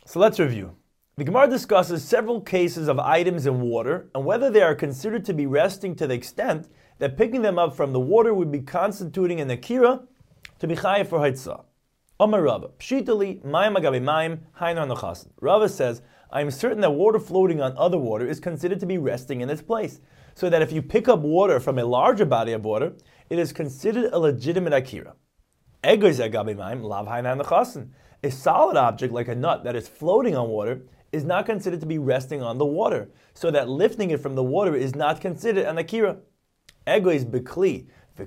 So let's review. The Gemara discusses several cases of items in water and whether they are considered to be resting to the extent that picking them up from the water would be constituting an akira to be chayav for haitzah. Amar Rava, pshitali mayim agabe mayim hainar nochasin. Rava says, I am certain that water floating on other water is considered to be resting in its place, so that if you pick up water from a larger body of water, it is considered a legitimate akira. Egoiz agabe mayim lav hainar nochasin. A solid object like a nut that is floating on water is not considered to be resting on the water, so that lifting it from the water is not considered an akira. Egoiz bekli.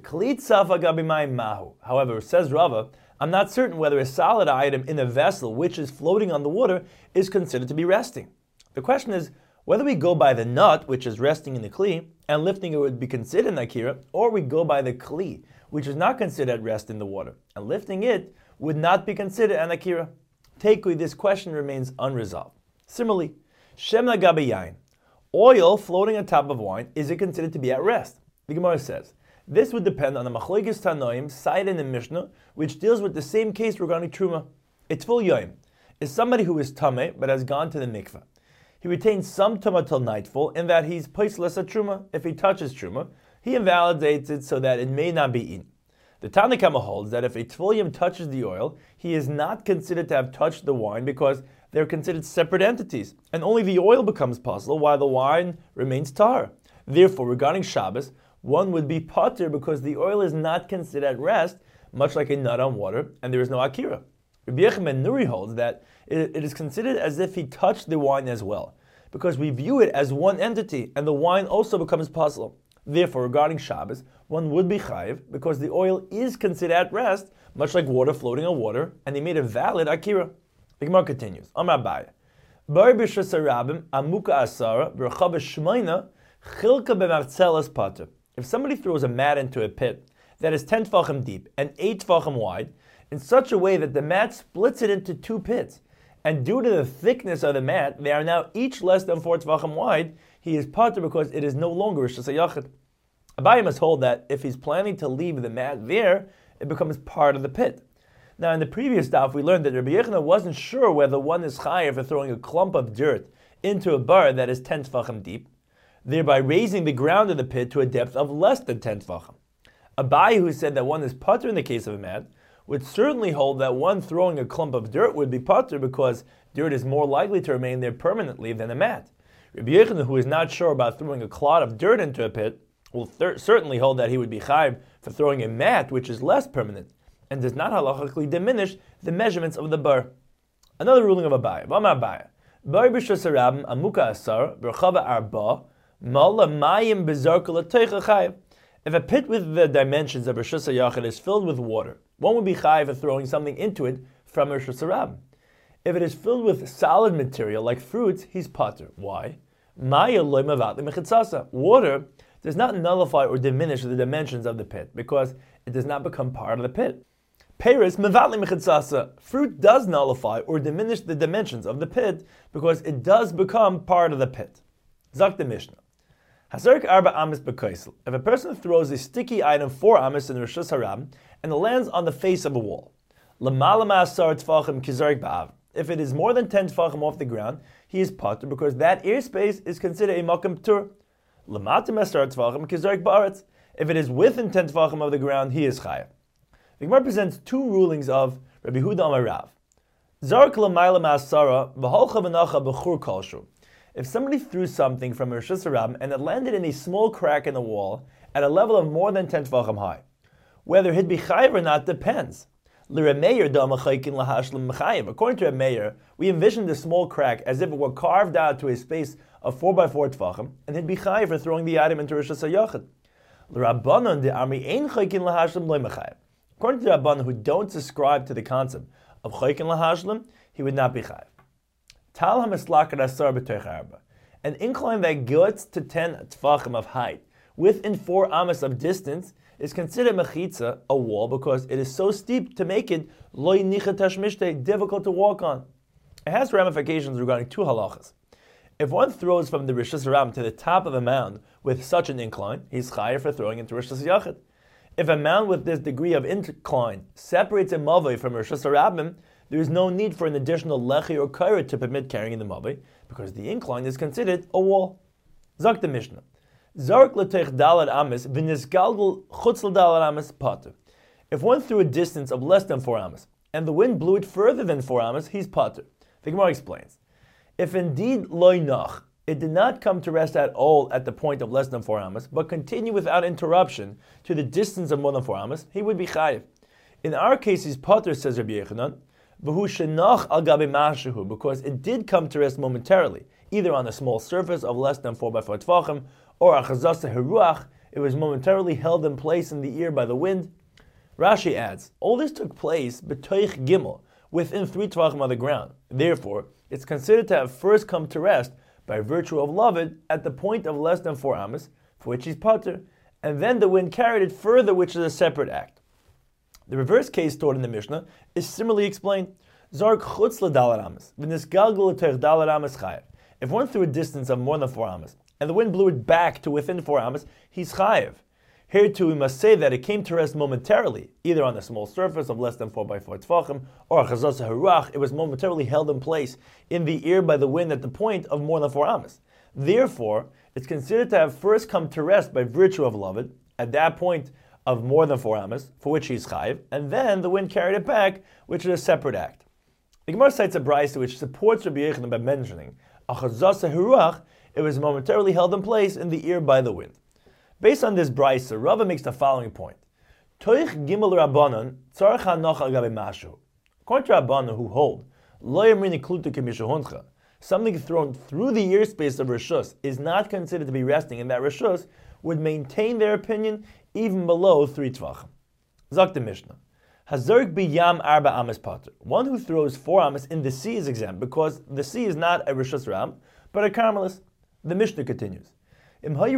However, says Rava, I'm not certain whether a solid item in a vessel which is floating on the water is considered to be resting. The question is whether we go by the nut, which is resting in the kli, and lifting it would be considered an akira, or we go by the kli, which is not considered at rest in the water, and lifting it would not be considered an akira. Takui, this question remains unresolved. Similarly, shemna gabe yain, oil floating on top of wine, is it considered to be at rest? The Gemara says, this would depend on the Machlokes Tanoim cited in the Mishnah, which deals with the same case regarding Truma. A Tfil Yoim is somebody who is Tameh but has gone to the mikveh. He retains some Tumah till nightfall in that he's poistless at Truma. If he touches Truma, he invalidates it so that it may not be eaten. The Tanna Kama holds that if a Tfil Yoim touches the oil, he is not considered to have touched the wine because they're considered separate entities, and only the oil becomes possible while the wine remains tar. Therefore, regarding Shabbos, one would be pater because the oil is not considered at rest, much like a nut on water, and there is no akira. Rabbi Yechim ben Nuri holds that it is considered as if he touched the wine as well, because we view it as one entity, and the wine also becomes possible. Therefore, regarding Shabbos, one would be chayiv because the oil is considered at rest, much like water floating on water, and he made a valid akira. The Gemara continues. Amar Abaye, Bar b'shus harabim amuka asara b'rachava shmeina chilka b'martzelas pater. If somebody throws a mat into a pit that is 10 tefachim deep and 8 tefachim wide, in such a way that the mat splits it into 2 pits, and due to the thickness of the mat, they are now each less than 4 tefachim wide, he is pater because it is no longer rishus hayachid. Abaye must hold that if he's planning to leave the mat there, it becomes part of the pit. Now, in the previous daf, we learned that Rabbi Yechina wasn't sure whether one is chayav for throwing a clump of dirt into a bar that is 10 tefachim deep, thereby raising the ground of the pit to a depth of less than 10 tefachim. Abaye, who said that one is pater in the case of a mat, would certainly hold that one throwing a clump of dirt would be pater because dirt is more likely to remain there permanently than a mat. Rabbi Yechina, who is not sure about throwing a clod of dirt into a pit, will certainly hold that he would be chayav for throwing a mat which is less permanent and does not halachically diminish the measurements of the bar. Another ruling of Abaye. V'amar Abaye, Bar b'shus harabim amuka asar b'rachava arba. If a pit with the dimensions of Rishus HaYachid is filled with water, one would be chayav for throwing something into it from Rishus HaRabim. If it is filled with solid material like fruits, he's pater. Why? Water does not nullify or diminish the dimensions of the pit because it does not become part of the pit. Peres mevatli mechitzasa. Fruit does nullify or diminish the dimensions of the pit because it does become part of the pit. Zak the Mishnah. Hasarik arba amis b'kaisel. If a person throws a sticky item 4 amis in Rishus HaRabim and it lands on the face of a wall, l'mala ma'asar tefachim kizarik ba'av. If it is more than 10 tefachim off the ground, he is pater because that airspace is considered a makom ptur. L'mata ma'asar tefachim kizarik ba'aretz. If it is within 10 tefachim of the ground, he is chayav. The Gemara presents 2 rulings of Rabbi Huda Amar Rav. Zark l'mayla ma'asara v'holcha v'nacha b'chur kolshu. If somebody threw something from Rishus HaRabim and it landed in a small crack in the wall at a level of more than 10 tefachim high, whether he'd be chayiv or not depends. According to a mayor, we envision the small crack as if it were carved out to a space of 4 by 4 tefachim, and he'd be chayiv for throwing the item into Rishus HaYachid. According to the Rabbanan who don't subscribe to the concept of chaykin lahashlim, he would not be chayiv. Tal hamislakad asar b'toich arba. An incline that gets to 10 tefachim of height within 4 amas of distance is considered mechitza, a wall, because it is so steep to make it loy nichat tashmishte, difficult to walk on. It has ramifications regarding 2 halachas. If one throws from the Rishus HaRabim to the top of a mound with such an incline, he's chayav for throwing into Rishus HaYachid. If a mound with this degree of incline separates a mavoi from Rishus HaRabim, there is no need for an additional lechi or kaira to permit carrying the mavi, because the incline is considered a wall. Zok the Mishnah. Zark l'teich dalad amis v'nisgalgul chutz l'dalad amis pater. If one threw a distance of less than 4 amas, and the wind blew it further than 4 amas, he's pater. The Gemara explains, if indeed loy nach, it did not come to rest at all at the point of less than 4 amas, but continue without interruption to the distance of more than 4 amas, he would be chayiv. In our case, he's pater, says Rabbi Yechanan, v'hu shenach al gabe mashahu, because it did come to rest momentarily, either on a small surface of less than 4 by 4 tefachim, or a chazasa heruach, it was momentarily held in place in the ear by the wind. Rashi adds, all this took place b'toich gimel, within 3 tefachim of the ground. Therefore, it's considered to have first come to rest by virtue of lavid at the point of less than 4 amas, for which he's pater, and then the wind carried it further, which is a separate act. The reverse case taught in the Mishnah is similarly explained. Zark chutz l'dalad amas, v'nisgalgul l'teich dalad amas chayev. If one threw a distance of more than 4 amas, and the wind blew it back to within 4 amas, he's chayev. Here too we must say that it came to rest momentarily, either on a small surface of less than 4 by 4 tefachim, or a chazasa haruach, it was momentarily held in place in the ear by the wind at the point of more than 4 amas. Therefore, it's considered to have first come to rest by virtue of lavid, at that point of more than 4 amas, for which he's chayiv, and then the wind carried it back, which is a separate act. The Gemara cites a brayso which supports Rabbi Yechanan by mentioning a chazasa haruach, it was momentarily held in place in the ear by the wind. Based on this brayso, Rava makes the following point: Toich gimel rabbanon tzarich hanoch al gabe mashu. According to Rabbanon who hold lo yamrini kluta k'mishahuncha, something thrown through the ear space of rishus is not considered to be resting, and that rishus would maintain their opinion even below 3 tvachim. Zok the Mishnah. Hazark biyam arba amas pater. One who throws 4 amas in the sea is exempt, because the sea is not a rishus ram, but a carmelis. The Mishnah continues. If there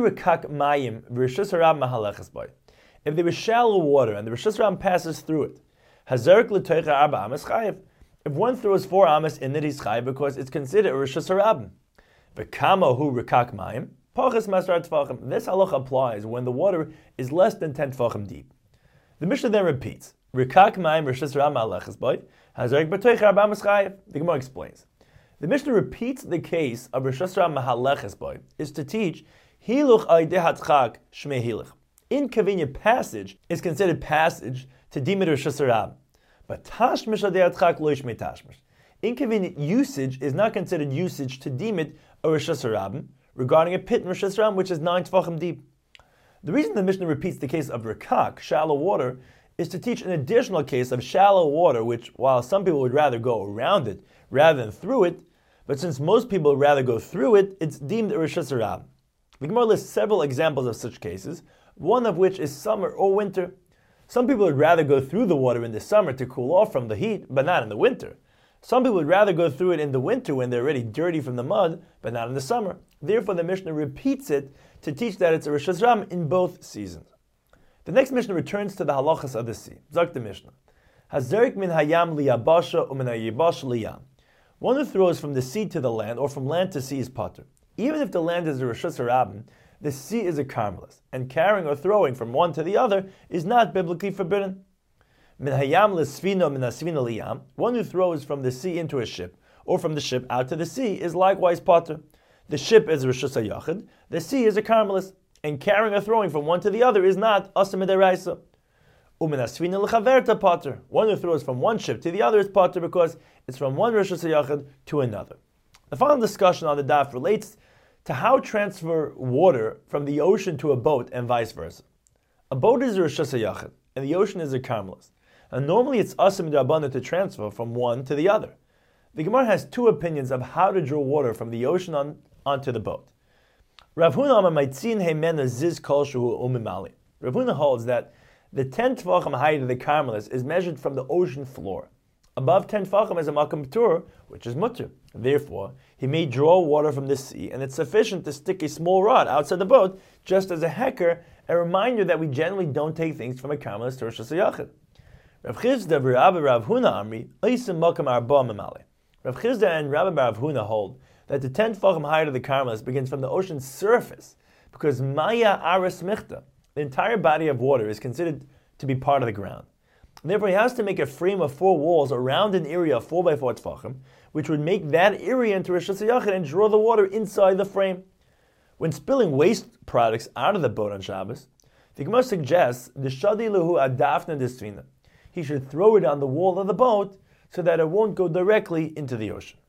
is shallow water and the rishus ram passes through it, hazark l'teicha arba amas chayiv. If one throws 4 amas in it, he's chayiv because it's considered a rishus harabim. V'kama hu rekak mayim. This halacha applies when the water is less than 10 tefachim deep. The Mishnah then repeats, Rikak ma'im rishus ram alechas boy, hazarek b'toich arba amas chayiv. The Gemara explains. The Mishnah repeats the case of rishus ram mahaleches boy is to teach hiluch aydei hatchak shmei hiluch. Inconvenient passage is considered passage to deem it rishus ram, but tashmish aydei hatchak lo shmei tashmish. Inconvenient usage is not considered usage to deem it a rishus ram, regarding a pit in Rishus Ram, which is 9 tefachim deep. The reason the Mishnah repeats the case of Rikak, shallow water, is to teach an additional case of shallow water, which, while some people would rather go around it rather than through it, but since most people would rather go through it, it's deemed a Rishus Ram. The Gemara lists several examples of such cases, one of which is summer or winter. Some people would rather go through the water in the summer to cool off from the heat, but not in the winter. Some people would rather go through it in the winter when they're already dirty from the mud, but not in the summer. Therefore, the Mishnah repeats it to teach that it's a Rishus Ram in both seasons. The next Mishnah returns to the halachas of the sea. Zok the Mishnah. Hazerik min hayam liyabasha u'min hayibasha liyam. One who throws from the sea to the land or from land to sea is pater. Even if the land is a Rishus Harabim, the sea is a carmelis, and carrying or throwing from one to the other is not biblically forbidden. Min hayam l'svina min hasvina liyam. One who throws from the sea into a ship, or from the ship out to the sea, is likewise pater. The ship is Rishus HaYachid, the sea is a carmelis, and carrying or throwing from one to the other is not Asa Midaraisa. Umin hasvina l'chaverta pater. One who throws from one ship to the other is pater because it's from one Rishus HaYachid to another. The final discussion on the daf relates to how transfer water from the ocean to a boat and vice versa. A boat is a Rishus HaYachid, and the ocean is a carmelis. And normally it's Asa Midarabana to transfer from one to the other. The Gemara has 2 opinions of how to draw water from the ocean onto the boat. Rav Huna holds that the 10 tefachim height of the carmelis is measured from the ocean floor. Above 10 tefachim is a makam p'tur, which is mutter. Therefore, he may draw water from the sea, and it's sufficient to stick a small rod outside the boat, just as a hecker, a reminder that we generally don't take things from a carmelis to Rishus HaYachid. Rav Chizda Rav Huna Amri Eisim Makam Arba Mamale. Rav Chizda and Rabbi Rav Huna hold that the 10 tefachim height of the carmelis begins from the ocean's surface, because Maya Aris Michta, the entire body of water, is considered to be part of the ground. And therefore, he has to make a frame of 4 walls around an area of 4 by 4 tefachim, which would make that area into Rosh Hashanah and draw the water inside the frame. When spilling waste products out of the boat on Shabbos, the Gemara suggests the shadi lehu adafna desvina. He should throw it on the wall of the boat so that it won't go directly into the ocean.